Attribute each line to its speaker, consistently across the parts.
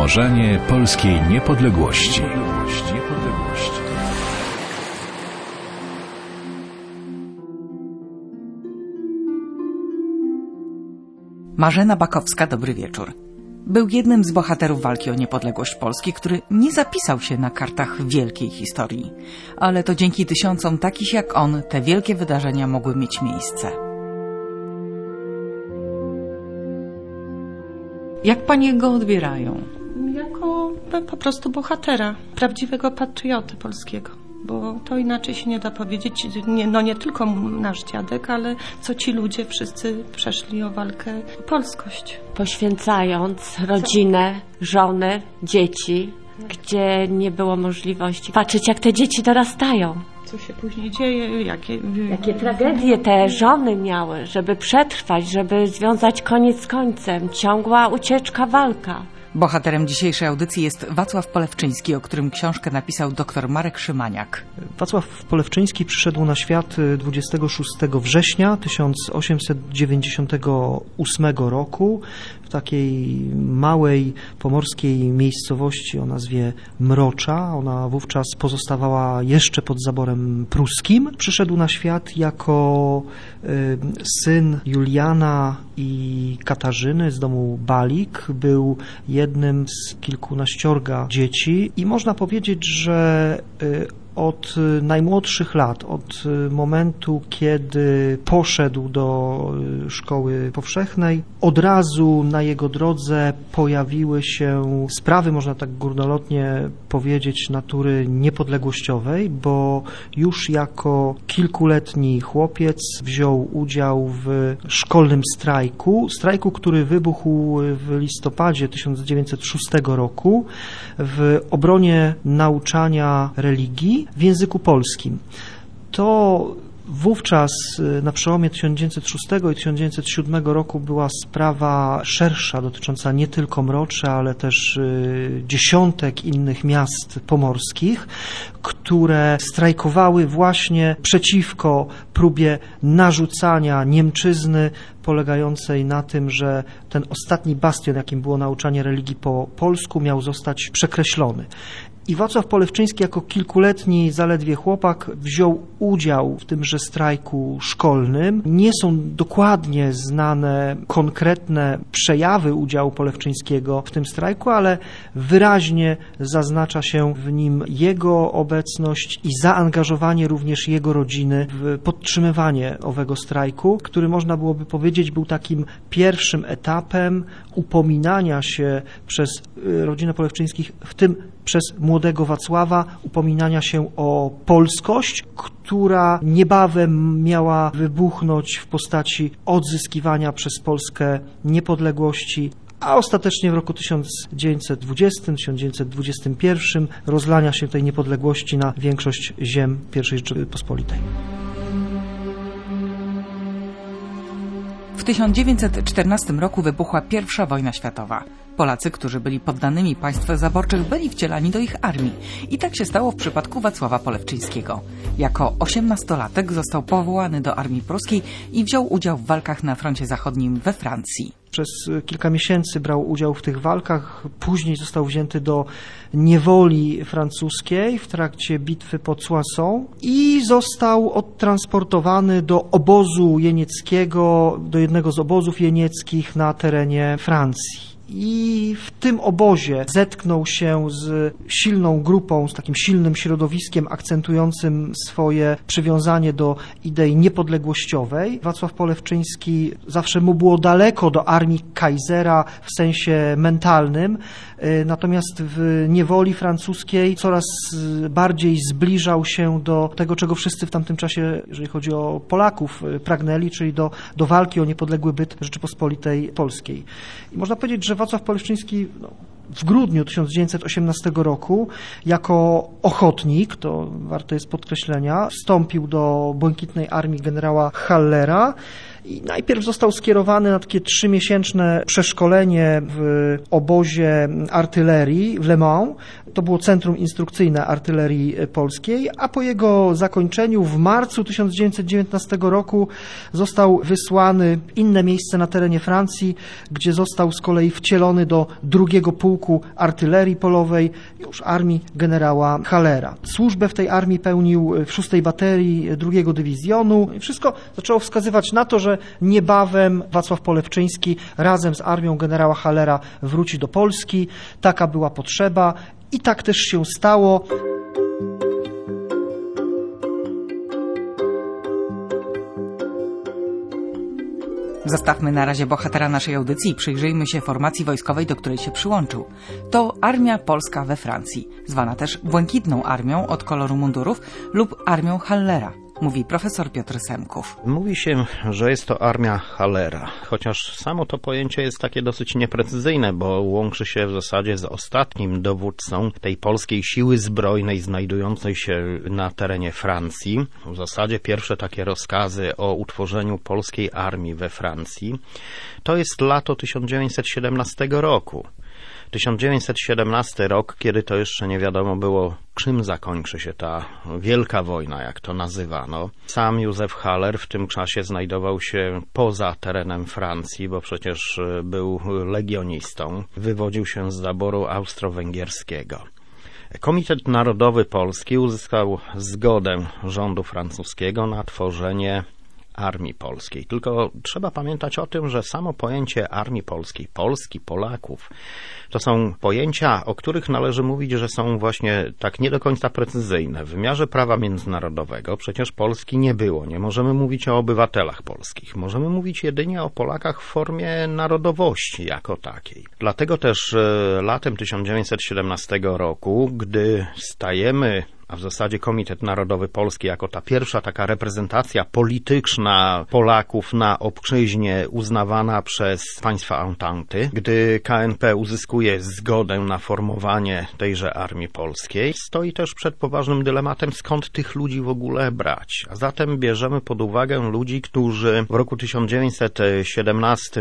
Speaker 1: Marzenie polskiej niepodległości.
Speaker 2: Marzena Bakowska, dobry wieczór. Był jednym z bohaterów walki o niepodległość Polski, który nie zapisał się na kartach wielkiej historii. Ale to dzięki tysiącom takich jak on te wielkie wydarzenia mogły mieć miejsce. Jak pani go odbierają?
Speaker 3: Jako po prostu bohatera, prawdziwego patrioty polskiego. Bo to inaczej się nie da powiedzieć, nie tylko nasz dziadek, ale co ci ludzie wszyscy przeszli o walkę o polskość.
Speaker 4: Poświęcając rodzinę, żonę, dzieci, gdzie nie było możliwości patrzeć, jak te dzieci dorastają.
Speaker 3: Co się później dzieje,
Speaker 4: jakie tragedie te żony miały, żeby przetrwać, żeby związać koniec z końcem. Ciągła ucieczka, walka.
Speaker 2: Bohaterem dzisiejszej audycji jest Wacław Polewczyński, o którym książkę napisał dr Marek Szymaniak.
Speaker 5: Wacław Polewczyński przyszedł na świat 26 września 1898 roku w takiej małej pomorskiej miejscowości o nazwie Mrocza. Ona wówczas pozostawała jeszcze pod zaborem pruskim. Przyszedł na świat jako syn Juliana i Katarzyny z domu Balik. Był jednym z kilkunaściorga dzieci i można powiedzieć, że od najmłodszych lat, od momentu, kiedy poszedł do szkoły powszechnej, od razu na jego drodze pojawiły się sprawy, można tak górnolotnie powiedzieć, natury niepodległościowej, bo już jako kilkuletni chłopiec wziął udział w szkolnym strajku, który wybuchł w listopadzie 1906 roku w obronie nauczania religii w języku polskim. To wówczas na przełomie 1906 i 1907 roku była sprawa szersza, dotycząca nie tylko Mroczy, ale też dziesiątek innych miast pomorskich, które strajkowały właśnie przeciwko próbie narzucania Niemczyzny polegającej na tym, że ten ostatni bastion, jakim było nauczanie religii po polsku, miał zostać przekreślony. I Wacław Polewczyński jako kilkuletni zaledwie chłopak wziął udział w tymże strajku szkolnym. Nie są dokładnie znane konkretne przejawy udziału Polewczyńskiego w tym strajku, ale wyraźnie zaznacza się w nim jego obecność i zaangażowanie również jego rodziny w podtrzymywanie owego strajku, który można byłoby powiedzieć był takim pierwszym etapem upominania się przez rodzinę Polewczyńskich, w tym przez młodego Wacława, upominania się o polskość, która niebawem miała wybuchnąć w postaci odzyskiwania przez Polskę niepodległości, a ostatecznie w roku 1920-1921 rozlania się tej niepodległości na większość ziem I Rzeczypospolitej.
Speaker 2: W 1914 roku wybuchła I wojna światowa. Polacy, którzy byli poddanymi państw zaborczych, byli wcielani do ich armii. I tak się stało w przypadku Wacława Polewczyńskiego. Jako 18-latek został powołany do armii pruskiej i wziął udział w walkach na froncie zachodnim we Francji.
Speaker 5: Przez kilka miesięcy brał udział w tych walkach, później został wzięty do niewoli francuskiej w trakcie bitwy pod Soissons i został odtransportowany do obozu jenieckiego, do jednego z obozów jenieckich na terenie Francji. I w tym obozie zetknął się z silną grupą, z takim silnym środowiskiem akcentującym swoje przywiązanie do idei niepodległościowej. Wacław Polewczyński zawsze mu było daleko do armii Kaisera w sensie mentalnym, natomiast w niewoli francuskiej coraz bardziej zbliżał się do tego, czego wszyscy w tamtym czasie, jeżeli chodzi o Polaków, pragnęli, czyli do walki o niepodległy byt Rzeczypospolitej Polskiej. I można powiedzieć, że Wacław Polewczyński w grudniu 1918 roku jako ochotnik, to warte jest podkreślenia, wstąpił do Błękitnej Armii generała Hallera i najpierw został skierowany na takie 3-miesięczne przeszkolenie w obozie artylerii w Le Mans. To było centrum instrukcyjne artylerii polskiej, a po jego zakończeniu w marcu 1919 roku został wysłany w inne miejsce na terenie Francji, gdzie został z kolei wcielony do 2. Pułku Artylerii Polowej, już armii generała Hallera. Służbę w tej armii pełnił w 6. baterii 2. dywizjonu. Wszystko zaczęło wskazywać na to, że niebawem Wacław Polewczyński razem z armią generała Hallera wróci do Polski. Taka była potrzeba i tak też się stało.
Speaker 2: Zostawmy na razie bohatera naszej audycji i przyjrzyjmy się formacji wojskowej, do której się przyłączył. To Armia Polska we Francji, zwana też Błękitną Armią od koloru mundurów lub Armią Hallera, mówi profesor Piotr Semków.
Speaker 6: Mówi się, że jest to armia Hallera, chociaż samo to pojęcie jest takie dosyć nieprecyzyjne, bo łączy się w zasadzie z ostatnim dowódcą tej polskiej siły zbrojnej znajdującej się na terenie Francji. W zasadzie pierwsze takie rozkazy o utworzeniu polskiej armii we Francji to jest lato 1917 roku. 1917 rok, kiedy to jeszcze nie wiadomo było, czym zakończy się ta wielka wojna, jak to nazywano. Sam Józef Haller w tym czasie znajdował się poza terenem Francji, bo przecież był legionistą. Wywodził się z zaboru austro-węgierskiego. Komitet Narodowy Polski uzyskał zgodę rządu francuskiego na tworzenie Armii Polskiej. Tylko trzeba pamiętać o tym, że samo pojęcie Armii Polskiej, Polski, Polaków, to są pojęcia, o których należy mówić, że są właśnie tak nie do końca precyzyjne. W wymiarze prawa międzynarodowego przecież Polski nie było. Nie możemy mówić o obywatelach polskich. Możemy mówić jedynie o Polakach w formie narodowości jako takiej. Dlatego też latem 1917 roku, gdy stajemy, a w zasadzie Komitet Narodowy Polski jako ta pierwsza taka reprezentacja polityczna Polaków na obczyźnie uznawana przez państwa Ententy, gdy KNP uzyskuje zgodę na formowanie tejże Armii Polskiej, stoi też przed poważnym dylematem, skąd tych ludzi w ogóle brać. A zatem bierzemy pod uwagę ludzi, którzy w roku 1917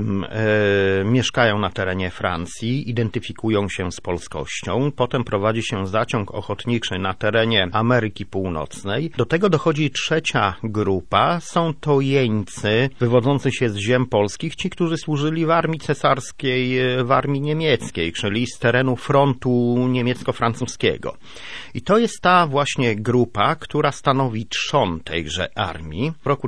Speaker 6: mieszkają na terenie Francji, identyfikują się z polskością, potem prowadzi się zaciąg ochotniczy na terenie Ameryki Północnej. Do tego dochodzi trzecia grupa. Są to jeńcy wywodzący się z ziem polskich, ci, którzy służyli w armii cesarskiej, w armii niemieckiej, czyli z terenu frontu niemiecko-francuskiego. I to jest ta właśnie grupa, która stanowi trzon tejże armii. W roku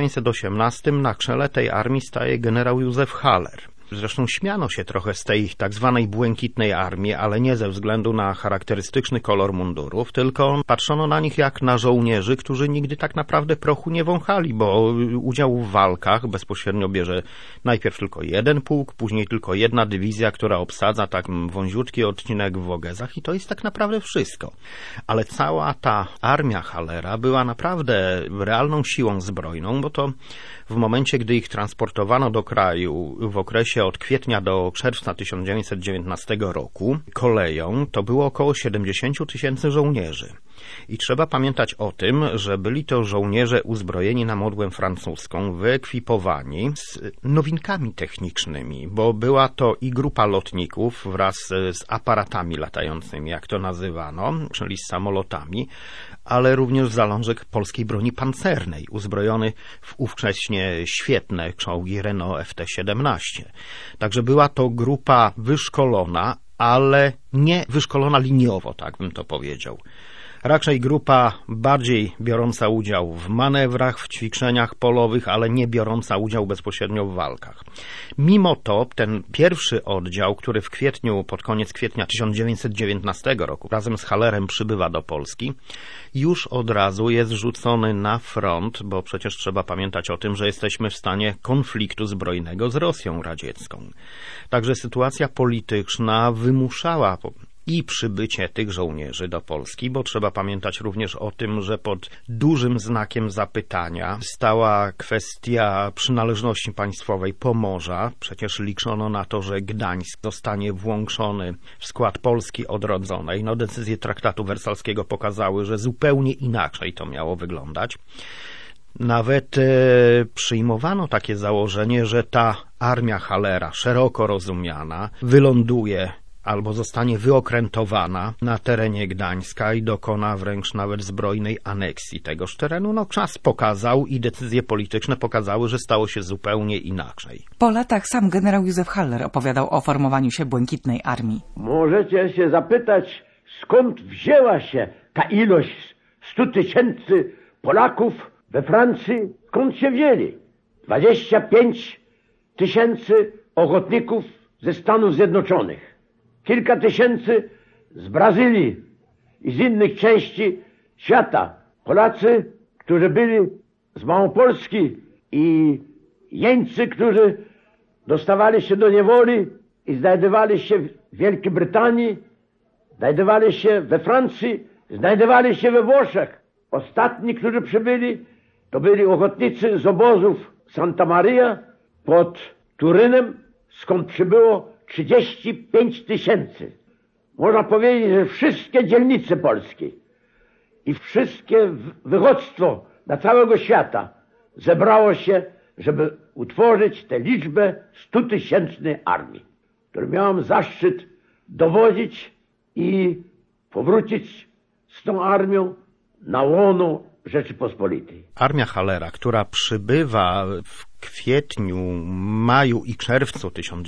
Speaker 6: 1918 na czele tej armii staje generał Józef Haller. Zresztą śmiano się trochę z tej tak zwanej Błękitnej Armii, ale nie ze względu na charakterystyczny kolor mundurów, tylko patrzono na nich jak na żołnierzy, którzy nigdy tak naprawdę prochu nie wąchali, bo udział w walkach bezpośrednio bierze najpierw tylko jeden pułk, później tylko jedna dywizja, która obsadza tak wąziutki odcinek w Wogezach i to jest tak naprawdę wszystko. Ale cała ta armia Hallera była naprawdę realną siłą zbrojną, bo to w momencie, gdy ich transportowano do kraju w okresie od kwietnia do czerwca 1919 roku koleją, to było około 70 000 żołnierzy. I trzeba pamiętać o tym, że byli to żołnierze uzbrojeni na modłę francuską, wyekwipowani z nowinkami technicznymi, bo była to i grupa lotników wraz z aparatami latającymi, jak to nazywano, czyli z samolotami, ale również zalążek polskiej broni pancernej, uzbrojony w ówcześnie świetne czołgi Renault FT-17. Także była to grupa wyszkolona, ale nie wyszkolona liniowo, tak bym to powiedział. Raczej grupa bardziej biorąca udział w manewrach, w ćwiczeniach polowych, ale nie biorąca udział bezpośrednio w walkach. Mimo to ten pierwszy oddział, który w kwietniu, pod koniec kwietnia 1919 roku razem z Hallerem przybywa do Polski, już od razu jest rzucony na front, bo przecież trzeba pamiętać o tym, że jesteśmy w stanie konfliktu zbrojnego z Rosją radziecką. Także sytuacja polityczna wymuszała i przybycie tych żołnierzy do Polski, bo trzeba pamiętać również o tym, że pod dużym znakiem zapytania stała kwestia przynależności państwowej Pomorza. Przecież liczono na to, że Gdańsk zostanie włączony w skład Polski odrodzonej. Decyzje traktatu wersalskiego pokazały, że zupełnie inaczej to miało wyglądać. Nawet przyjmowano takie założenie, że ta armia Hallera, szeroko rozumiana, wyląduje albo zostanie wyokrętowana na terenie Gdańska i dokona wręcz nawet zbrojnej aneksji tegoż terenu. No, czas pokazał i decyzje polityczne pokazały, że stało się zupełnie inaczej.
Speaker 2: Po latach sam generał Józef Haller opowiadał o formowaniu się Błękitnej Armii.
Speaker 7: Możecie się zapytać, skąd wzięła się ta ilość 100 000 Polaków we Francji, skąd się wzięli? 25 000 ochotników ze Stanów Zjednoczonych. Kilka tysięcy z Brazylii i z innych części świata. Polacy, którzy byli z Małopolski i jeńcy, którzy dostawali się do niewoli i znajdowali się w Wielkiej Brytanii, znajdowali się we Francji, znajdowali się we Włoszech. Ostatni, którzy przybyli, to byli ochotnicy z obozów Santa Maria pod Turynem, skąd przybyło 35 000. Można powiedzieć, że wszystkie dzielnice polskie i wszystkie wychodztwo na całego świata zebrało się, żeby utworzyć tę liczbę 100 000 armii, którą miałem zaszczyt dowodzić i powrócić z tą armią na łono Rzeczypospolitej.
Speaker 6: Armia Hallera, która przybywa w kwietniu, maju i czerwcu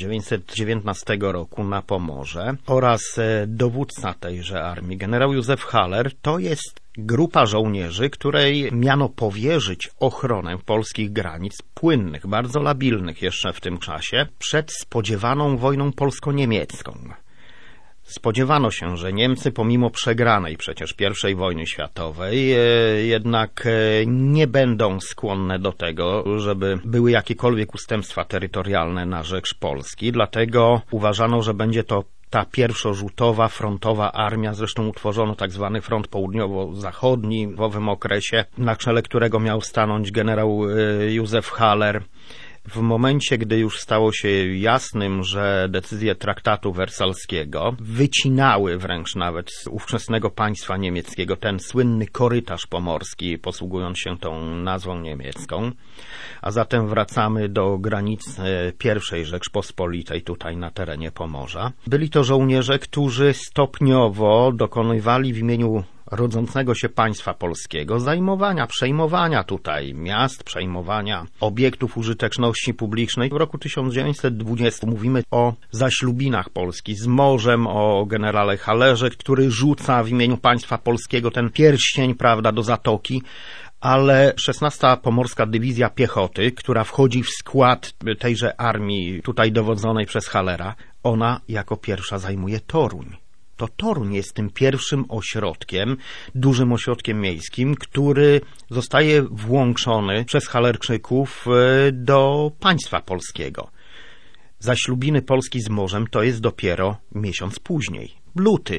Speaker 6: 1919 roku na Pomorze oraz dowódca tejże armii, generał Józef Haller, to jest grupa żołnierzy, której miano powierzyć ochronę polskich granic płynnych, bardzo labilnych jeszcze w tym czasie, przed spodziewaną wojną polsko-niemiecką. Spodziewano się, że Niemcy pomimo przegranej przecież I wojny światowej jednak nie będą skłonne do tego, żeby były jakiekolwiek ustępstwa terytorialne na rzecz Polski, dlatego uważano, że będzie to ta pierwszorzutowa, frontowa armia, zresztą utworzono tak zwany front południowo-zachodni w owym okresie, na czele którego miał stanąć generał Józef Haller. W momencie, gdy już stało się jasnym, że decyzje traktatu wersalskiego wycinały wręcz nawet z ówczesnego państwa niemieckiego ten słynny korytarz pomorski, posługując się tą nazwą niemiecką, a zatem wracamy do granic I Rzeczpospolitej tutaj na terenie Pomorza. Byli to żołnierze, którzy stopniowo dokonywali w imieniu rodzącego się państwa polskiego zajmowania, przejmowania tutaj miast, przejmowania obiektów użyteczności publicznej. W roku 1920 mówimy o zaślubinach Polski z morzem, o generale Hallerze, który rzuca w imieniu państwa polskiego ten pierścień, prawda, do zatoki. Ale 16. Pomorska Dywizja Piechoty, która wchodzi w skład tejże armii tutaj dowodzonej przez Hallera, ona jako pierwsza zajmuje Toruń. To Toruń jest tym pierwszym ośrodkiem, dużym ośrodkiem miejskim, który zostaje włączony przez Hallerczyków do państwa polskiego. Zaślubiny Polski z morzem to jest dopiero miesiąc później, luty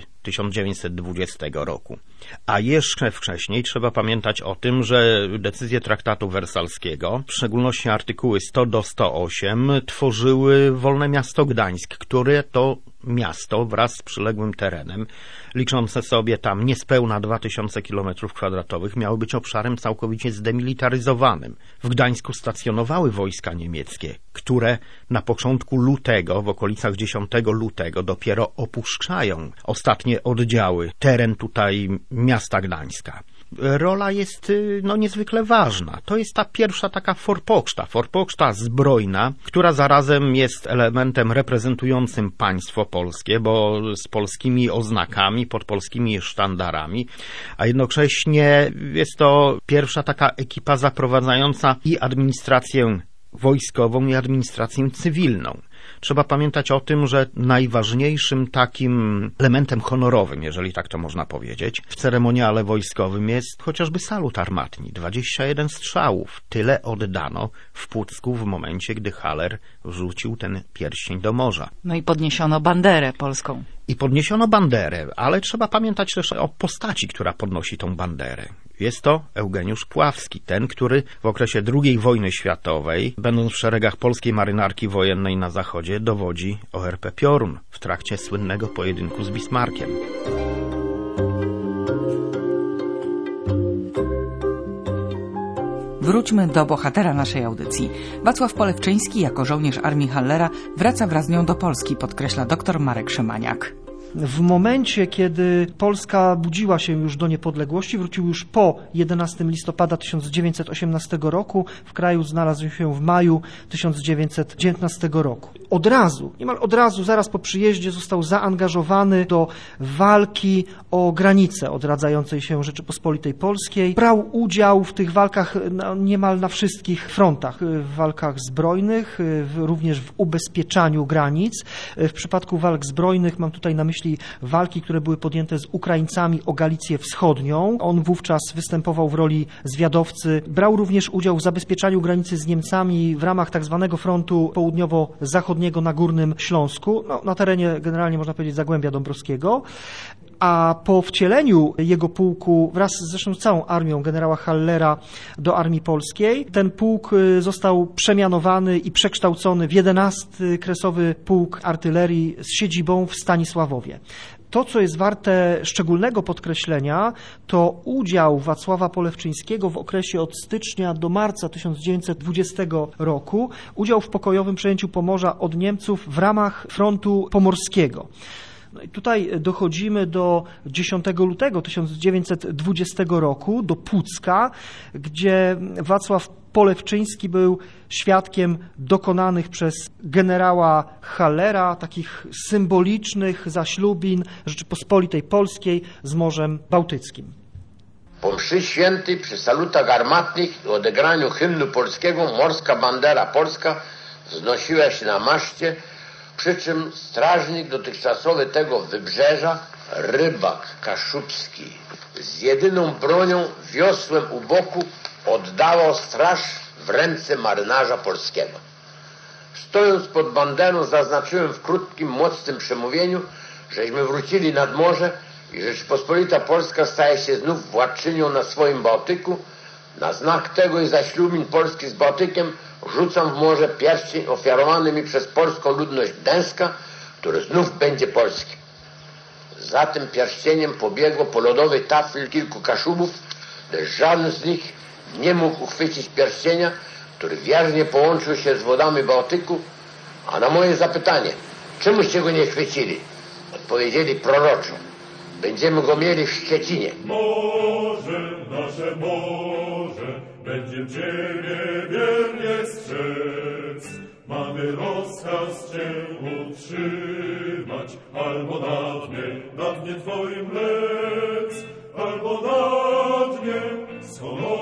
Speaker 6: 1920 roku. A jeszcze wcześniej trzeba pamiętać o tym, że decyzje traktatu wersalskiego, w szczególności artykuły 100 do 108, tworzyły wolne miasto Gdańsk, które to miasto wraz z przyległym terenem, liczące sobie tam niespełna 2000 km2, miało być obszarem całkowicie zdemilitaryzowanym. W Gdańsku stacjonowały wojska niemieckie, które na początku lutego, w okolicach 10 lutego dopiero opuszczają ostatnie oddziały, teren tutaj miasta Gdańska. Rola jest niezwykle ważna. To jest ta pierwsza taka forpoczta zbrojna, która zarazem jest elementem reprezentującym państwo polskie, bo z polskimi oznakami, pod polskimi sztandarami, a jednocześnie jest to pierwsza taka ekipa zaprowadzająca i administrację wojskową, i administrację cywilną. Trzeba pamiętać o tym, że najważniejszym takim elementem honorowym, jeżeli tak to można powiedzieć, w ceremoniale wojskowym jest chociażby salut armatni. 21 strzałów. Tyle oddano w Pucku w momencie, gdy Haller wrzucił ten pierścień do morza.
Speaker 2: No i podniesiono banderę polską.
Speaker 6: I podniesiono banderę, ale trzeba pamiętać też o postaci, która podnosi tą banderę. Jest to Eugeniusz Puławski, ten, który w okresie II wojny światowej, będąc w szeregach polskiej marynarki wojennej na zachodzie, dowodzi ORP Piorun w trakcie słynnego pojedynku z Bismarckiem.
Speaker 2: Wróćmy do bohatera naszej audycji. Wacław Polewczyński jako żołnierz armii Hallera wraca wraz z nią do Polski, podkreśla dr Marek Szymaniak.
Speaker 5: W momencie, kiedy Polska budziła się już do niepodległości, wrócił już po 11 listopada 1918 roku, w kraju znalazł się w maju 1919 roku. Niemal od razu, zaraz po przyjeździe został zaangażowany do walki o granicę odradzającej się Rzeczypospolitej Polskiej. Brał udział w tych walkach niemal na wszystkich frontach, w walkach zbrojnych, również w ubezpieczaniu granic. W przypadku walk zbrojnych mam tutaj na myśli walki, które były podjęte z Ukraińcami o Galicję Wschodnią. On wówczas występował w roli zwiadowcy. Brał również udział w zabezpieczaniu granicy z Niemcami w ramach tak zwanego frontu południowo-zachodniego na Górnym Śląsku, na terenie generalnie można powiedzieć Zagłębia Dąbrowskiego. A po wcieleniu jego pułku wraz zresztą z całą armią generała Hallera do Armii Polskiej, ten pułk został przemianowany i przekształcony w 11. Kresowy Pułk Artylerii z siedzibą w Stanisławowie. To, co jest warte szczególnego podkreślenia, to udział Wacława Polewczyńskiego w okresie od stycznia do marca 1920 roku, udział w pokojowym przejęciu Pomorza od Niemców w ramach frontu pomorskiego. No i tutaj dochodzimy do 10 lutego 1920 roku, do Pucka, gdzie Wacław Polewczyński był świadkiem dokonanych przez generała Hallera takich symbolicznych zaślubin Rzeczypospolitej Polskiej z Morzem Bałtyckim.
Speaker 8: Po mszy świętej przy salutach armatnych i odegraniu hymnu polskiego morska bandera polska wznosiła się na maszcie, przy czym strażnik dotychczasowy tego wybrzeża, rybak kaszubski, z jedyną bronią, wiosłem u boku, oddawał straż w ręce marynarza polskiego. Stojąc pod banderą, zaznaczyłem w krótkim, mocnym przemówieniu, żeśmy wrócili nad morze i Rzeczypospolita Polska staje się znów władczynią na swoim Bałtyku. Na znak tego i zaślubin Polski z Bałtykiem rzucam w morze pierścień ofiarowany mi przez polską ludność gdańska, który znów będzie polski. Za tym pierścieniem pobiegło po lodowej tafli kilku kaszubów, lecz żaden z nich nie mógł uchwycić pierścienia, który wiernie połączył się z wodami Bałtyku, a na moje zapytanie, czemuście go nie chwycili, odpowiedzieli proroczo: będziemy go mieli w Szczecinie.
Speaker 9: Morze, nasze morze, będziem Ciebie wiernie strzec. Mamy rozkaz Cię utrzymać, albo na dnie Twoim lec, albo na dnie z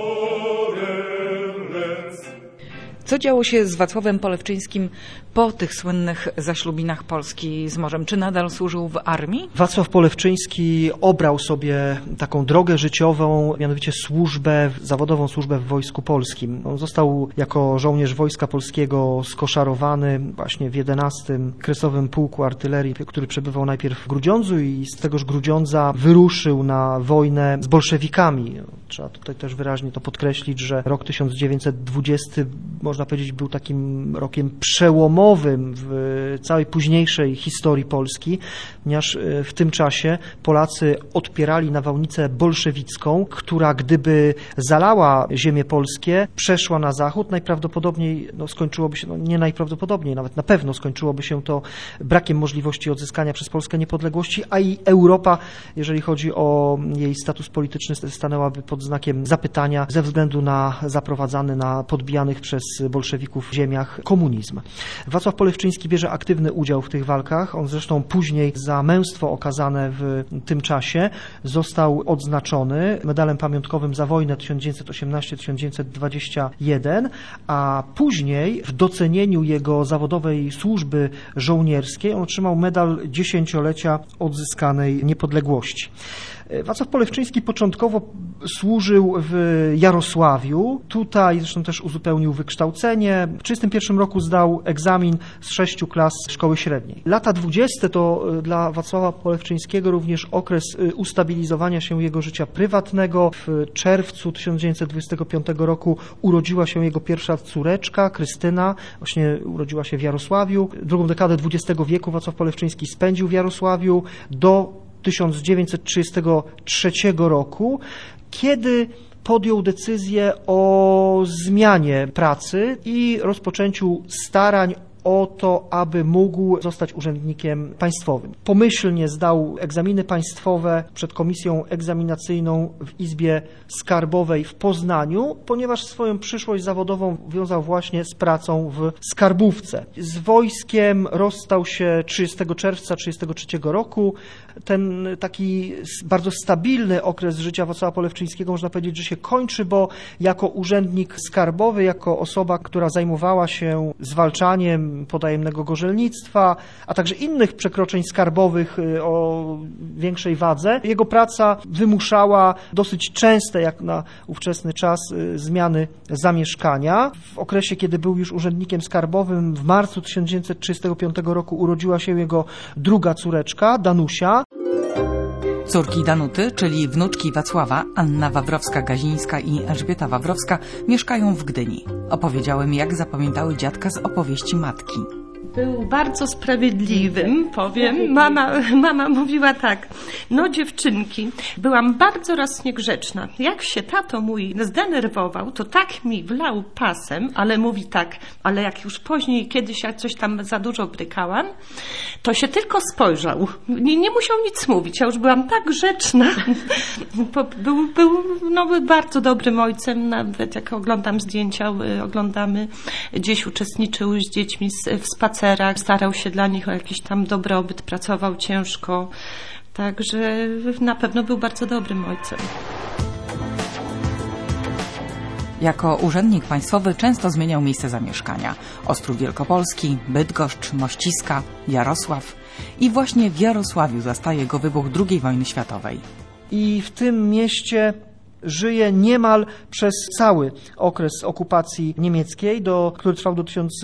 Speaker 9: honorem lec.
Speaker 2: Co działo się z Wacławem Polewczyńskim po tych słynnych zaślubinach Polski z morzem? Czy nadal służył w armii?
Speaker 5: Wacław Polewczyński obrał sobie taką drogę życiową, mianowicie zawodową służbę w Wojsku Polskim. On został jako żołnierz Wojska Polskiego skoszarowany właśnie w 11. Kresowym Pułku Artylerii, który przebywał najpierw w Grudziądzu i z tegoż Grudziądza wyruszył na wojnę z bolszewikami. Trzeba tutaj też wyraźnie to podkreślić, że rok 1920 można powiedzieć był takim rokiem przełomowym w całej późniejszej historii Polski, ponieważ w tym czasie Polacy odpierali nawałnicę bolszewicką, która gdyby zalała ziemię polskie, przeszła na zachód, najprawdopodobniej skończyłoby się, nie najprawdopodobniej, nawet na pewno skończyłoby się to brakiem możliwości odzyskania przez Polskę niepodległości, a i Europa, jeżeli chodzi o jej status polityczny, stanęłaby pod znakiem zapytania ze względu na zaprowadzany na podbijanych przez bolszewików ziemiach komunizm. Wacław Polewczyński bierze aktywny udział w tych walkach. On zresztą później za męstwo okazane w tym czasie został odznaczony medalem pamiątkowym za wojnę 1918-1921, a później w docenieniu jego zawodowej służby żołnierskiej on otrzymał medal dziesięciolecia odzyskanej niepodległości. Wacław Polewczyński początkowo służył w Jarosławiu. Tutaj zresztą też uzupełnił wykształcenie. W 1931 roku zdał egzamin z 6 klas szkoły średniej. Lata 20 to dla Wacława Polewczyńskiego również okres ustabilizowania się jego życia prywatnego. W czerwcu 1925 roku urodziła się jego pierwsza córeczka, Krystyna. Właśnie urodziła się w Jarosławiu. Drugą dekadę XX wieku Wacław Polewczyński spędził w Jarosławiu do 1933 roku, kiedy podjął decyzję o zmianie pracy i rozpoczęciu starań o to, aby mógł zostać urzędnikiem państwowym. Pomyślnie zdał egzaminy państwowe przed komisją egzaminacyjną w Izbie Skarbowej w Poznaniu, ponieważ swoją przyszłość zawodową wiązał właśnie z pracą w skarbówce. Z wojskiem rozstał się 30 czerwca 1933 roku. Ten taki bardzo stabilny okres życia Wacława Polewczyńskiego można powiedzieć, że się kończy, bo jako urzędnik skarbowy, jako osoba, która zajmowała się zwalczaniem potajemnego gorzelnictwa, a także innych przekroczeń skarbowych o większej wadze, jego praca wymuszała dosyć częste, jak na ówczesny czas, zmiany zamieszkania. W okresie, kiedy był już urzędnikiem skarbowym, w marcu 1935 roku urodziła się jego druga córeczka, Danusia.
Speaker 2: Córki Danuty, czyli wnuczki Wacława, Anna Wawrowska-Gazińska i Elżbieta Wawrowska, mieszkają w Gdyni. Opowiedziały mi, jak zapamiętały dziadka z opowieści matki.
Speaker 3: Był bardzo sprawiedliwym, powiem. Mama mówiła tak: no dziewczynki, byłam bardzo raz niegrzeczna. Jak się tato mój zdenerwował, to tak mi wlał pasem, ale mówi tak, ale jak już później kiedyś ja coś tam za dużo brykałam, to się tylko spojrzał. Nie musiał nic mówić, ja już byłam tak grzeczna. Był bardzo dobrym ojcem, nawet jak oglądam zdjęcia, gdzieś uczestniczył z dziećmi w spacerach, starał się dla nich o jakiś tam dobrobyt, pracował ciężko, także na pewno był bardzo dobrym ojcem.
Speaker 2: Jako urzędnik państwowy często zmieniał miejsce zamieszkania. Ostrów Wielkopolski, Bydgoszcz, Mościska, Jarosław. I właśnie w Jarosławiu zastaje go wybuch II wojny światowej.
Speaker 5: I w tym mieście żyje niemal przez cały okres okupacji niemieckiej, który trwał do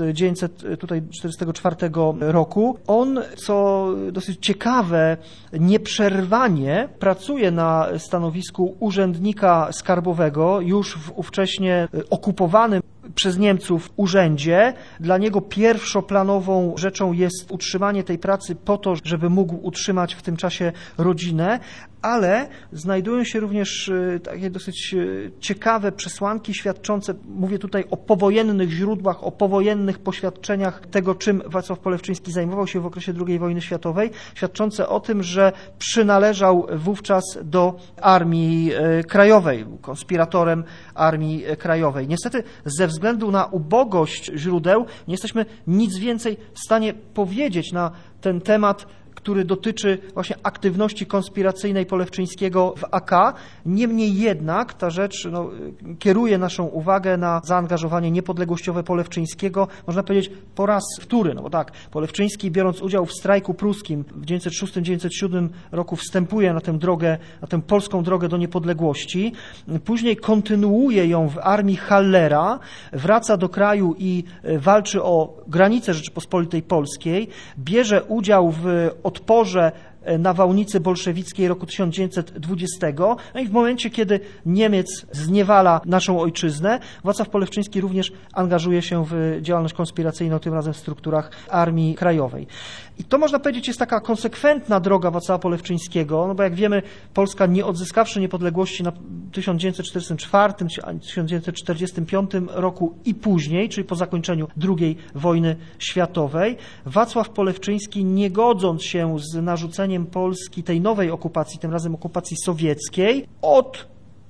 Speaker 5: 1944 roku. On, co dosyć ciekawe, nieprzerwanie pracuje na stanowisku urzędnika skarbowego już w ówcześnie okupowanym przez Niemców urzędzie. Dla niego pierwszoplanową rzeczą jest utrzymanie tej pracy po to, żeby mógł utrzymać w tym czasie rodzinę, ale znajdują się również takie dosyć ciekawe przesłanki świadczące, mówię tutaj o powojennych źródłach, o powojennych poświadczeniach tego, czym Wacław Polewczyński zajmował się w okresie II wojny światowej, świadczące o tym, że przynależał wówczas do Armii Krajowej, był konspiratorem Armii Krajowej. Niestety ze względu na ubogość źródeł nie jesteśmy nic więcej w stanie powiedzieć na ten temat, który dotyczy właśnie aktywności konspiracyjnej Polewczyńskiego w AK. Niemniej jednak ta rzecz kieruje naszą uwagę na zaangażowanie niepodległościowe Polewczyńskiego, można powiedzieć po raz wtóry, bo tak, Polewczyński, biorąc udział w strajku pruskim w 1906-1907 roku, wstępuje na tę drogę, na tę polską drogę do niepodległości. Później kontynuuje ją w armii Hallera, wraca do kraju i walczy o granice Rzeczypospolitej Polskiej, bierze udział w odporze nawałnicy bolszewickiej roku 1920. No i w momencie, kiedy Niemiec zniewala naszą ojczyznę, Wacław Polewczyński również angażuje się w działalność konspiracyjną, tym razem w strukturach Armii Krajowej. I to, można powiedzieć, jest taka konsekwentna droga Wacława Polewczyńskiego, bo jak wiemy, Polska, nie odzyskawszy niepodległości na 1944, 1945 roku i później, czyli po zakończeniu II wojny światowej, Wacław Polewczyński, nie godząc się z narzuceniem Polski tej nowej okupacji, tym razem okupacji sowieckiej, od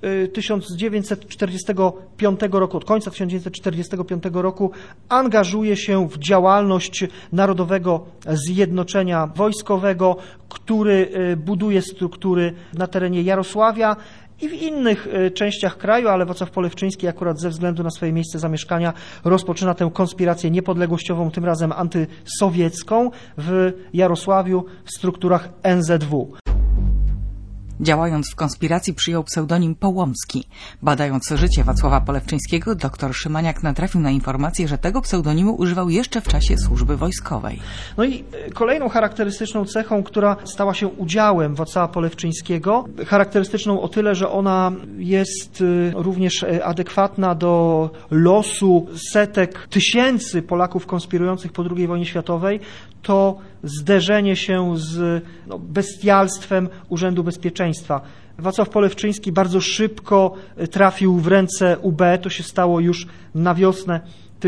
Speaker 5: 1945 roku, od końca 1945 roku angażuje się w działalność Narodowego Zjednoczenia Wojskowego, który buduje struktury na terenie Jarosławia i w innych częściach kraju, ale Wacław Polewczyński akurat ze względu na swoje miejsce zamieszkania rozpoczyna tę konspirację niepodległościową, tym razem antysowiecką w Jarosławiu w strukturach NZW.
Speaker 2: Działając w konspiracji, przyjął pseudonim Połomski. Badając życie Wacława Polewczyńskiego, dr Szymaniak natrafił na informację, że tego pseudonimu używał jeszcze w czasie służby wojskowej.
Speaker 5: No i kolejną charakterystyczną cechą, która stała się udziałem Wacława Polewczyńskiego, charakterystyczną o tyle, że ona jest również adekwatna do losu setek tysięcy Polaków konspirujących po II wojnie światowej, to zderzenie się z bestialstwem Urzędu Bezpieczeństwa. Wacław Polewczyński bardzo szybko trafił w ręce UB, to się stało już na wiosnę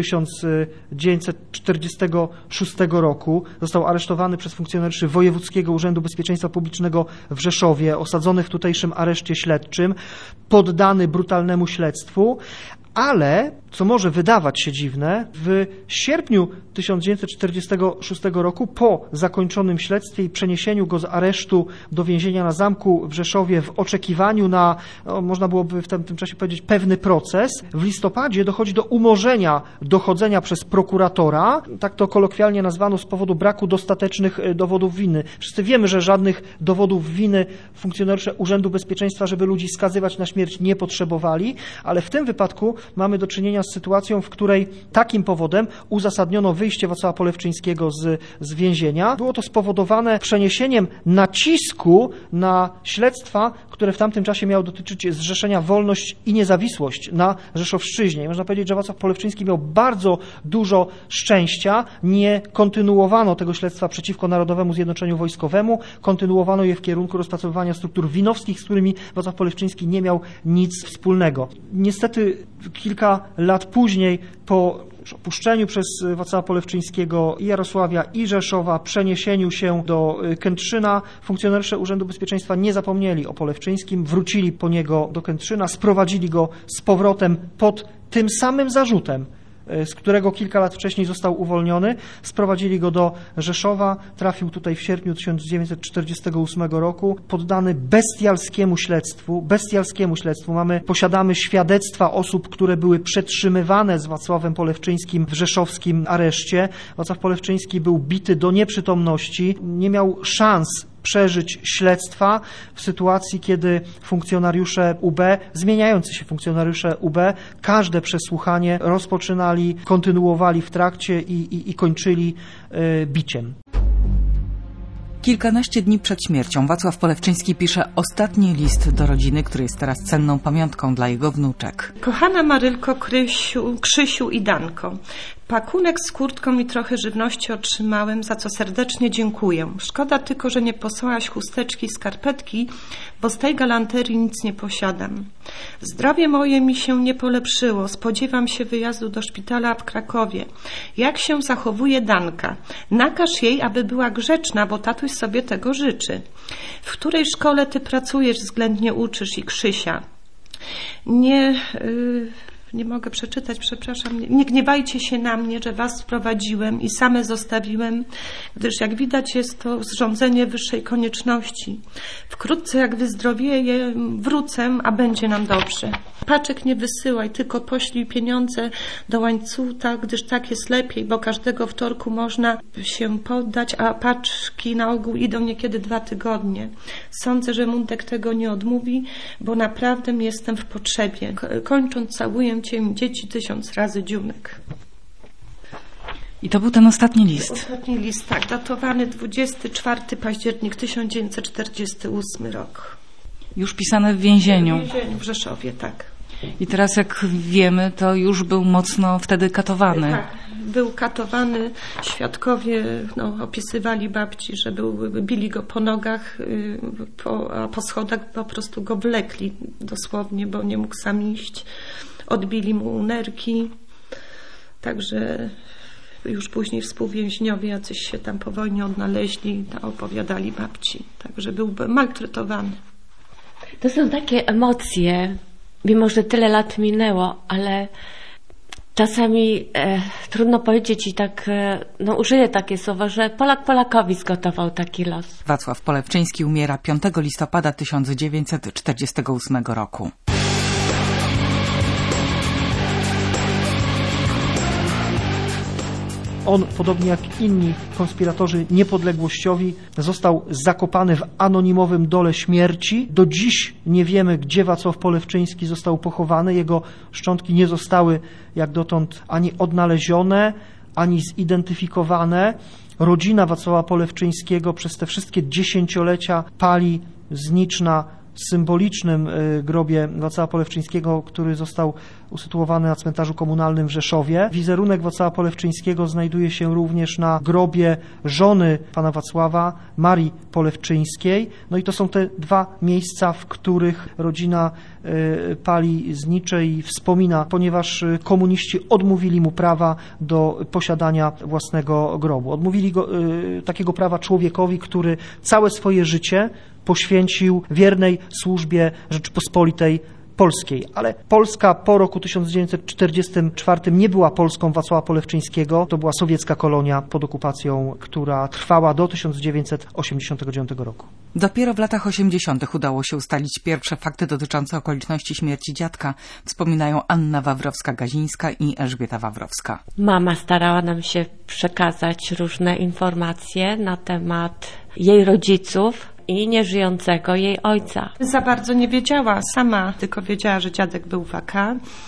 Speaker 5: 1946 roku. Został aresztowany przez funkcjonariuszy Wojewódzkiego Urzędu Bezpieczeństwa Publicznego w Rzeszowie, osadzony w tutejszym areszcie śledczym, poddany brutalnemu śledztwu, ale, co może wydawać się dziwne, w sierpniu 1946 roku, po zakończonym śledztwie i przeniesieniu go z aresztu do więzienia na Zamku w Rzeszowie w oczekiwaniu na, można byłoby w tym czasie powiedzieć, pewny proces, w listopadzie dochodzi do umorzenia dochodzenia przez prokuratora, tak to kolokwialnie nazwano, z powodu braku dostatecznych dowodów winy. Wszyscy wiemy, że żadnych dowodów winy funkcjonariusze Urzędu Bezpieczeństwa, żeby ludzi skazywać na śmierć, nie potrzebowali, ale w tym wypadku mamy do czynienia z sytuacją, w której takim powodem uzasadniono wyjście Wacława Polewczyńskiego z więzienia. Było to spowodowane przeniesieniem nacisku na śledztwa, które w tamtym czasie miało dotyczyć Zrzeszenia Wolność i Niezawisłość na Rzeszowszczyźnie. I można powiedzieć, że Wacław Polewczyński miał bardzo dużo szczęścia. Nie kontynuowano tego śledztwa przeciwko Narodowemu Zjednoczeniu Wojskowemu, kontynuowano je w kierunku rozpracowywania struktur winowskich, z którymi Wacław Polewczyński nie miał nic wspólnego. Niestety kilka lat później, po opuszczeniu przez Wacława Polewczyńskiego i Jarosławia, i Rzeszowa, przeniesieniu się do Kętrzyna, funkcjonariusze Urzędu Bezpieczeństwa nie zapomnieli o Polewczyńskim, wrócili po niego do Kętrzyna, sprowadzili go z powrotem pod tym samym zarzutem, z którego kilka lat wcześniej został uwolniony. Sprowadzili go do Rzeszowa, trafił tutaj w sierpniu 1948 roku, poddany bestialskiemu śledztwu. Posiadamy świadectwa osób, które były przetrzymywane z Wacławem Polewczyńskim w rzeszowskim areszcie. Wacław Polewczyński był bity do nieprzytomności, nie miał szans przeżyć śledztwa w sytuacji, kiedy funkcjonariusze UB, zmieniający się funkcjonariusze UB, każde przesłuchanie rozpoczynali, kontynuowali w trakcie i kończyli biciem.
Speaker 2: Kilkanaście dni przed śmiercią Wacław Polewczyński pisze ostatni list do rodziny, który jest teraz cenną pamiątką dla jego wnuczek.
Speaker 3: Kochana Marylko, Krzysiu i Danko, pakunek z kurtką i trochę żywności otrzymałem, za co serdecznie dziękuję. Szkoda tylko, że nie posłałaś chusteczki i skarpetki, bo z tej galanterii nic nie posiadam. Zdrowie moje mi się nie polepszyło. Spodziewam się wyjazdu do szpitala w Krakowie. Jak się zachowuje Danka? Nakaż jej, aby była grzeczna, bo tatuś sobie tego życzy. W której szkole ty pracujesz, względnie uczysz i Krzysia? Nie mogę przeczytać, przepraszam. Nie gniewajcie się na mnie, że was sprowadziłem i same zostawiłem, gdyż jak widać jest to zrządzenie wyższej konieczności. Wkrótce jak wyzdrowieję, wrócę, a będzie nam dobrze. Paczek nie wysyłaj, tylko poślij pieniądze do łańcucha, gdyż tak jest lepiej, bo każdego wtorku można się poddać, a paczki na ogół idą niekiedy 2 tygodnie. Sądzę, że Mundek tego nie odmówi, bo naprawdę jestem w potrzebie. Kończąc, całuję cię, dzieci, 1000 razy, Dziunek.
Speaker 2: I to był ten ostatni list.
Speaker 3: Ostatni list, tak, datowany 24 październik 1948 rok.
Speaker 2: Już pisane w więzieniu.
Speaker 3: W więzieniu w Rzeszowie, tak.
Speaker 2: I teraz, jak wiemy, to już był mocno wtedy katowany.
Speaker 3: Tak, był katowany. Świadkowie opisywali babci, że bili go po nogach, a po schodach po prostu go wlekli dosłownie, bo nie mógł sam iść. Odbili mu nerki. Także już później współwięźniowie jacyś się tam po wojnie odnaleźli, opowiadali babci. Także był maltretowany.
Speaker 4: To są takie emocje, mimo że tyle lat minęło, ale czasami trudno powiedzieć i tak, użyję takie słowa, że Polak Polakowi zgotował taki los.
Speaker 2: Wacław Polewczyński umiera 5 listopada 1948 roku.
Speaker 5: On, podobnie jak inni konspiratorzy niepodległościowi, został zakopany w anonimowym dole śmierci. Do dziś nie wiemy, gdzie Wacław Polewczyński został pochowany. Jego szczątki nie zostały jak dotąd ani odnalezione, ani zidentyfikowane. Rodzina Wacława Polewczyńskiego przez te wszystkie dziesięciolecia pali znicz na symbolicznym grobie Wacława Polewczyńskiego, który został usytuowany na cmentarzu komunalnym w Rzeszowie. Wizerunek Wacława Polewczyńskiego znajduje się również na grobie żony pana Wacława, Marii Polewczyńskiej. No i to są te dwa miejsca, w których rodzina pali znicze i wspomina, ponieważ komuniści odmówili mu prawa do posiadania własnego grobu. Odmówili go takiego prawa człowiekowi, który całe swoje życie poświęcił wiernej służbie Rzeczypospolitej Polskiej. Ale Polska po roku 1944 nie była Polską Wacława Polewczyńskiego. To była sowiecka kolonia pod okupacją, która trwała do 1989 roku.
Speaker 2: Dopiero w latach 80. udało się ustalić pierwsze fakty dotyczące okoliczności śmierci dziadka, wspominają Anna Wawrowska-Gazińska i Elżbieta Wawrowska.
Speaker 4: Mama starała nam się przekazać różne informacje na temat jej rodziców i nieżyjącego jej ojca.
Speaker 3: Za bardzo nie wiedziała sama, tylko wiedziała, że dziadek był w AK,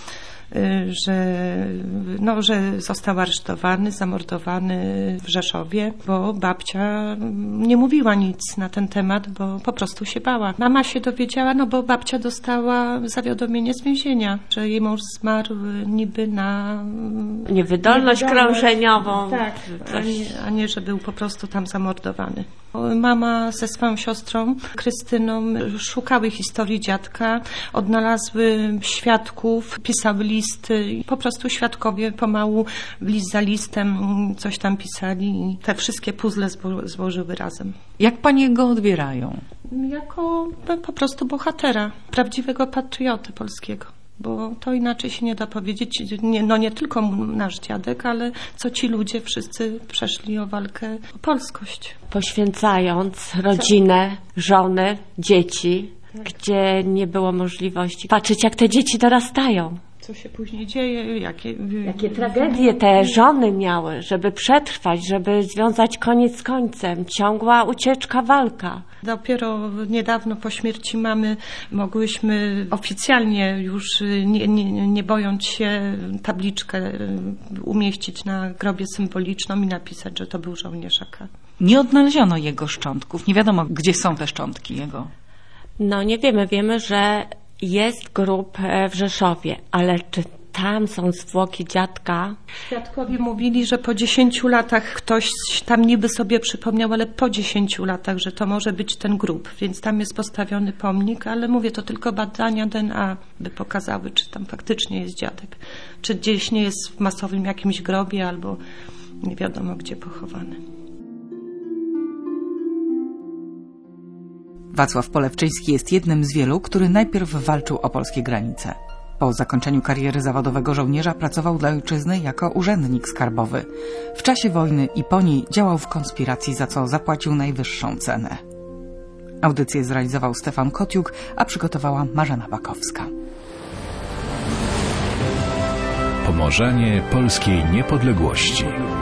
Speaker 3: że został aresztowany, zamordowany w Rzeszowie, bo babcia nie mówiła nic na ten temat, bo po prostu się bała. Mama się dowiedziała, bo babcia dostała zawiadomienie z więzienia, że jej mąż zmarł niby na
Speaker 4: niewydolność krążeniową.
Speaker 3: Tak, a nie, że był po prostu tam zamordowany. Mama ze swoją siostrą Krystyną szukały historii dziadka, odnalazły świadków, pisały listy i po prostu świadkowie pomału list za listem coś tam pisali i te wszystkie puzzle złożyły razem.
Speaker 2: Jak panie go odbierają?
Speaker 3: Jako po prostu bohatera, prawdziwego patrioty polskiego. Bo to inaczej się nie da powiedzieć, nie tylko nasz dziadek, ale co ci ludzie wszyscy przeszli o walkę o polskość.
Speaker 4: Poświęcając rodzinę, żony, dzieci, gdzie nie było możliwości patrzeć, jak te dzieci dorastają.
Speaker 3: Co się później dzieje,
Speaker 4: jakie tragedie te żony miały, żeby przetrwać, żeby związać koniec z końcem. Ciągła ucieczka, walka.
Speaker 3: Dopiero niedawno po śmierci mamy mogłyśmy oficjalnie już nie bojąc się tabliczkę umieścić na grobie symboliczną i napisać, że to był żołnierz AK.
Speaker 2: Nie odnaleziono jego szczątków. Nie wiadomo, gdzie są te szczątki jego.
Speaker 4: No nie wiemy. Wiemy, że jest grób w Rzeszowie, ale czy tam są zwłoki dziadka?
Speaker 3: Świadkowie mówili, że po 10 latach ktoś tam niby sobie przypomniał, ale po 10 latach, że to może być ten grób, więc tam jest postawiony pomnik, ale mówię, to tylko badania DNA by pokazały, czy tam faktycznie jest dziadek, czy gdzieś nie jest w masowym jakimś grobie, albo nie wiadomo gdzie pochowany.
Speaker 2: Wacław Polewczyński jest jednym z wielu, który najpierw walczył o polskie granice. Po zakończeniu kariery zawodowego żołnierza pracował dla ojczyzny jako urzędnik skarbowy. W czasie wojny i po niej działał w konspiracji, za co zapłacił najwyższą cenę. Audycję zrealizował Stefan Kotiuk, a przygotowała Marzena Bakowska.
Speaker 1: Pomorzenie polskiej niepodległości.